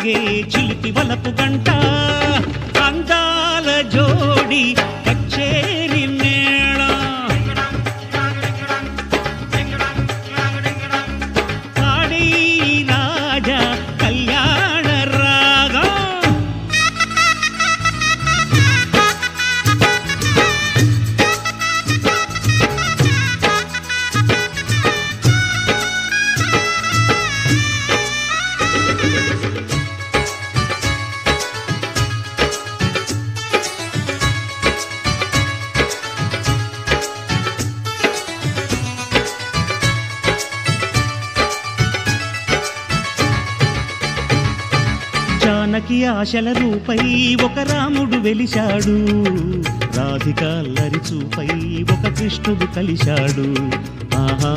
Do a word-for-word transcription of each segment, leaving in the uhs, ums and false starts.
మోగే చిలిపి వలపు గంట అందాల జోడి కచ్చేరి మేళ పాడి రాజా కళ్యాణ రాగం జానకి ఆశల రూపై ఒక రాముడు వెలిశాడు రాధిక అల్లరి చూపై ఒక కృష్ణుడు కలిశాడు ఆహా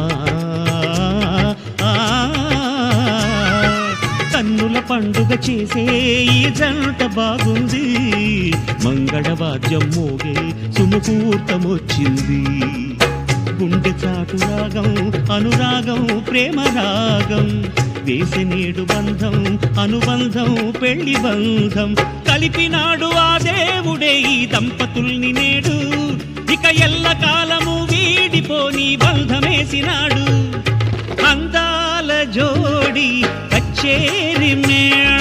కన్నుల పండుగ చేసే ఈ జంట బాగుంది మంగళవాద్యం మోగే సుముహూర్తమొచ్చింది గుండె చాటు రాగం అనురాగం ప్రేమ రాగం వేసి నేడు బంధం అనుబంధం పెళ్లి బంధం కలిపినాడు ఆ దేవుడే ఈ దంపతుల్ని నేడు ఇక ఎల్ల కాలము వీడిపోని బంధమేసినాడు అందాల జోడి కచ్చేరి మేళ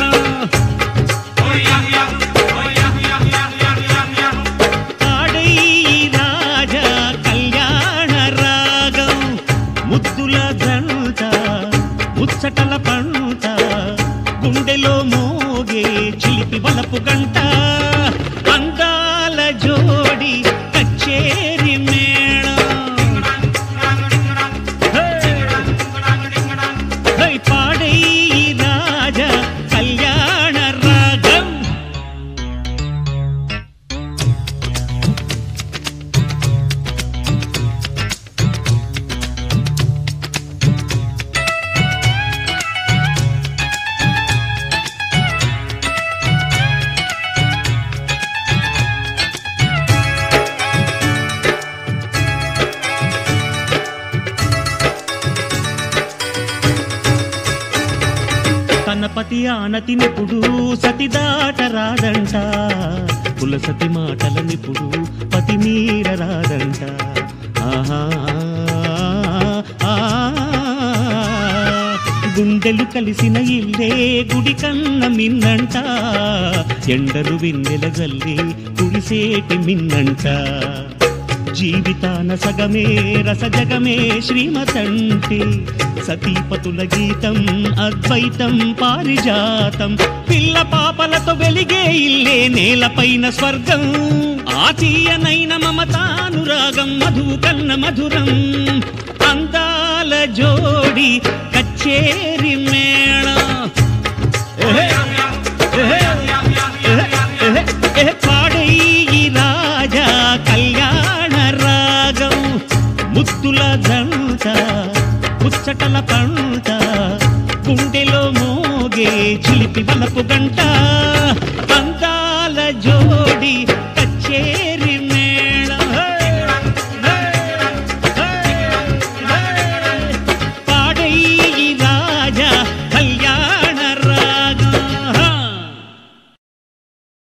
ఆడై రాజా కళ్యాణ రాగం ముద్దుల జంట ముచ్చటల పంట గుండెలో మోగే చిలిపి వలపు గంట అందాల జోడి కచ్చేరి మేళ పాడై రాజా కళ్యాణ రాగం తనపతి ఆనతి నిపుడు సతి దాట రాదంట కులసతి మాటల నిపుడు పతి మీర రాదంట ఆహా గుండెలు కలిసిన ఇల్లే గుడి కన్న మిన్నంట ఎండలు విన్నెల గల్లే కురిసేటి మిన్నంట జీవితాన సగమే రసజగమే శ్రీమతంటే సతీపతుల గీతం అద్వైతం పారిజాతం పిల్ల పాపలతో వెలిగే ఇల్లే నేలపైన స్వర్గం ఆతీయనైన మమతానురాగం మధువు కన్న మధురం అందాల జోడి కచ్చేరి మేళ పాడై రాజా కళ్యాణ రాగం ముద్దుల జంట ముచ్చటల పంట గుండెలో మోగే చిలిపి వలపు గంట అందాల జోడి